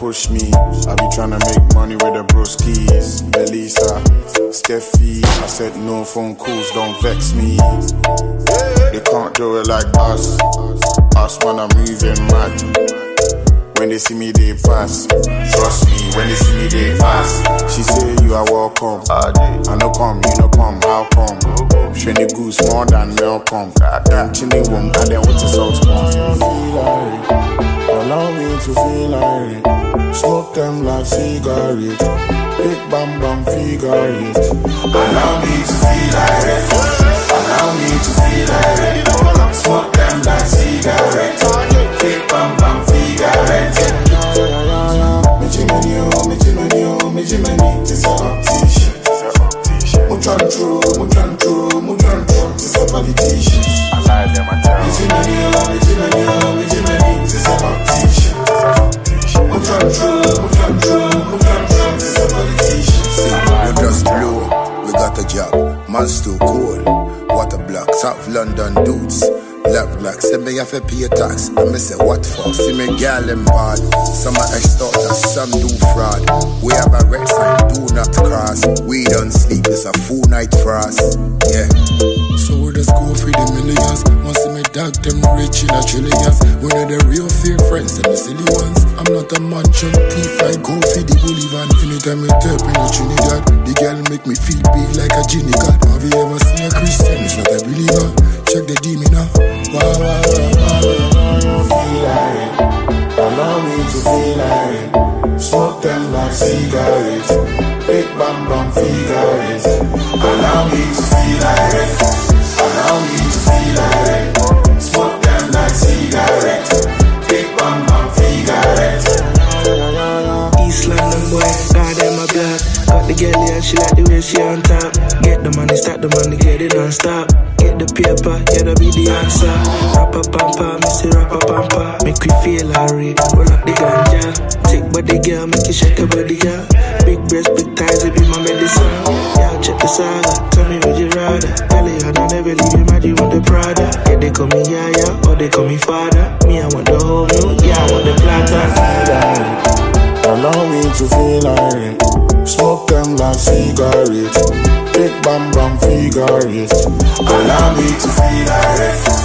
push me. I be tryna make money with the broskies. Belisa, Steffi. I said no phone calls, don't vex me. They can't do it like us. Us man, I'm moving mad. When they see me, they pass. Trust me, when they see me, they pass. She say you are welcome. I no come, you no come, how come? Shiny goose more than welcome. Chilling room, and then what's the salt? Allow me to feel like smoke them like cigarettes. Big bam bam figure it. Allow me to feel like it. Allow me to feel like it. Smoke them like cigarettes. Big bam bam figure it. Me Jimmy, this a optician. Mutran true, this a politician. I like them, I tell you. Me Jimmy, this a optician. Mutran true, this a politician. We just blow, we got a job. Man's too cold. Water block, South London dudes. Love black, send me have to pay a tax. I me say what for? See me girl in bad. Some are extorters, some do fraud. We have a red sign, do not cross. We don't sleep, it's a full night for us. Yeah. So we just go for the millions. Want see me dog them rich in a trillions. One of the real fake friends and the silly ones. I'm not a mansion thief, I go for the Bolivar. Anytime I tap in a Trinidad, the girl make me feel big like a genie god. Have you ever seen a Christian? It's not a believer. Check the demon now. Feel like it. Allow me to feel like it. Smoke them like cigarettes. Big bam bam figure it. Allow me to feel like it. Allow me to feel like it. Smoke them like cigarettes. Big bam bam figure it. East London boy, God them a black. Got the girl and she like the way she on top. Get the money, stack the money, get it non-stop. Get the paper, yeah, that be the answer. Rappa pampa, me say rappa pampa. Make we feel alright, roll up the ganja. Take body girl, make you shake your body girl. Big breast, big thighs, it be my medicine. Yeah, check the saga, tell me would you rather. Tell you I don't ever leave you mad, you want the Prada. Yeah, they call me Yaya, or they call me father. Me, I want the whole new, yeah, I want the plata. Allow me to feel like it. Smoke them like cigarettes. Big bam bam figure it. Allow me to feel like it.